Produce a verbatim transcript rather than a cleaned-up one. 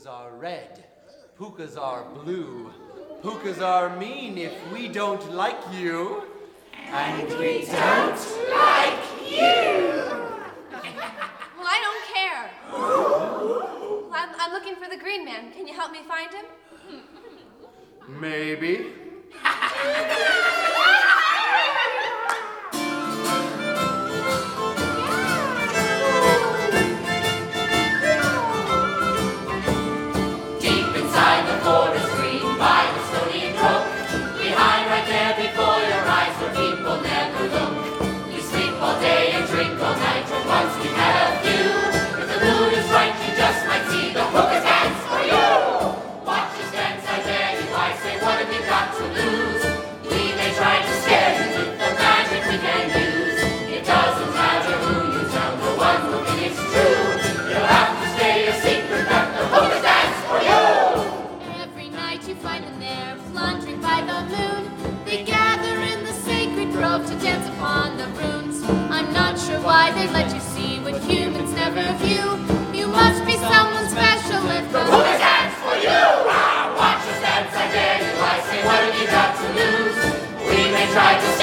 are red. Pukas are blue. Pukas are mean if we don't like you. And we don't like you. Well, I don't care. Well, I'm, I'm looking for the green man. Can you help me find him? Maybe. Deep inside the forest green by the stony brook, behind right there before your eyes where people never look. You sleep all day and drink all night, but once we had a view. If the mood is right, you just might see the hookers dance for you. Watch us dance, I dare you. I say, what have you got to lose? We may try to scare you with the magic we can use. It doesn't matter who you tell, no one looking, it's true. You'll have to stay a secret that the hookers dance for you. Every night you find them there, plundering by the moon. They gather in the sacred grove to dance upon the runes. I'm not sure why they let you see what humans never view. You must be someone special if the hookers dance for you. Ah, watch us dance, I dare you. I say, what have you got to lose? We may try to